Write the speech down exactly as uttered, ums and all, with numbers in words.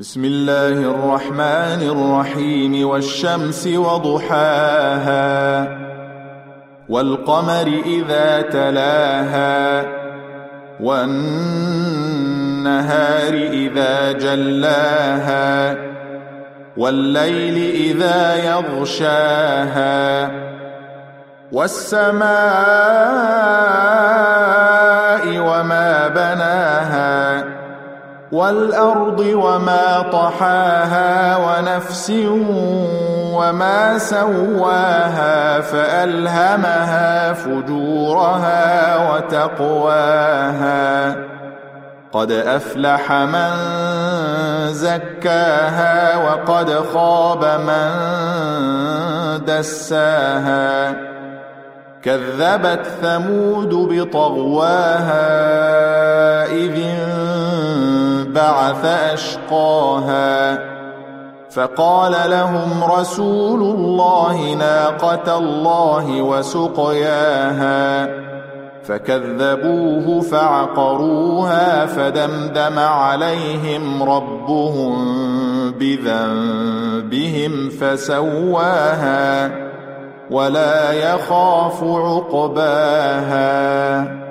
بسم الله الرحمن الرحيم والشمس وضحاها والقمر إذا تلاها والنهار إذا جلاها والليل إذا يغشاها والسماء وما بناها والأرض وما طحاها ونفس وما سواها فألهمها فجورها وتقواها قد أفلح من زكاها وقد خاب من دساها كذبت ثمود بطغواها إذ انبعث أشقاها فقال لهم رسول الله ناقة الله وسقياها فكذبوه فعقروها فدمدم عليهم ربهم بذنبهم فسواها ولا يخاف عقباها.